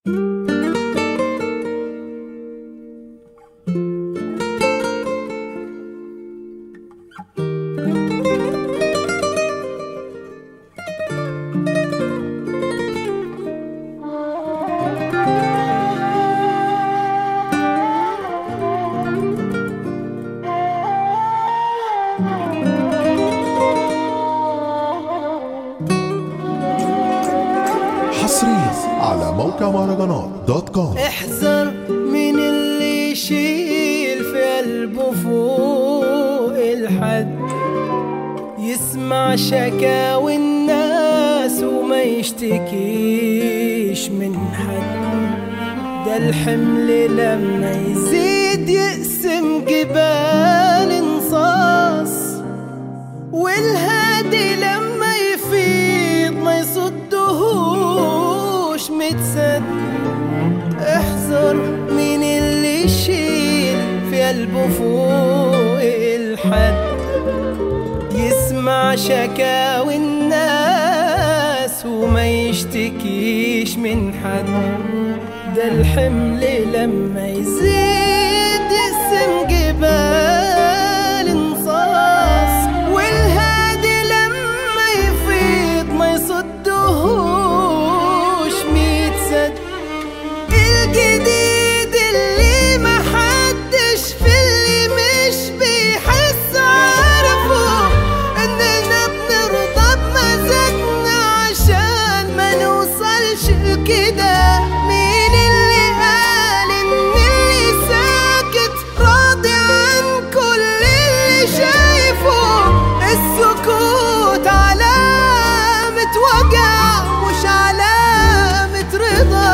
حصريا على موقع مهرجانات دوت كوم. احذر من اللي يشيل في قلبه فوق الحد، يسمع شكاوي الناس وما يشتكيش من حد. ده الحمل لما يزيد يقسم جبال انصاص، والهادي لما يفيض ما يصدهوش متسد. احذر من اللي يشيل في قلبه فوق الحد، يسمع شكاوي الناس وما يشتكيش من حد. ده الحمل لما يزيد يقسم جبال انصاص، والهادي لما يفيض ما يصدهوش متسد. الجديد اللي محدش في اللي مش بيحس عارفه، اننا بنرضى بمزاجنا عشان ما نوصلش لكده. مين اللي قال ان اللي ساكت راضي عن كل اللي شايفه؟ السكوت علامة وجع مش علامة رضا.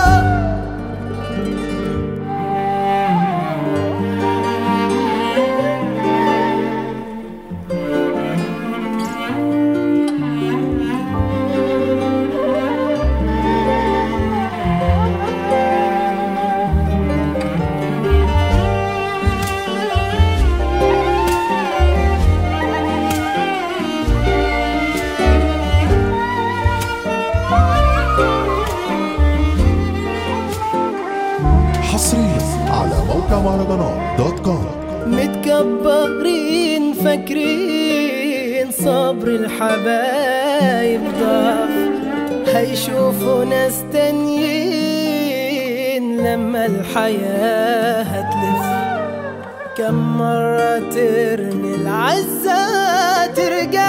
حصريا على موقع مهرجانات دوت كوم. متكبرين فاكرين صبر الحبايب ضعف، هيشوفوا ناس تانيين لما الحياة هتلف. كم مرة ترمي العزة ترجع